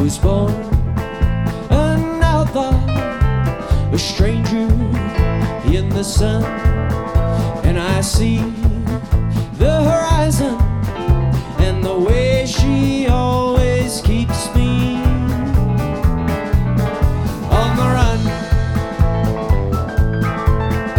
was born an outlaw, a stranger in the sun. And I see the horizon and the way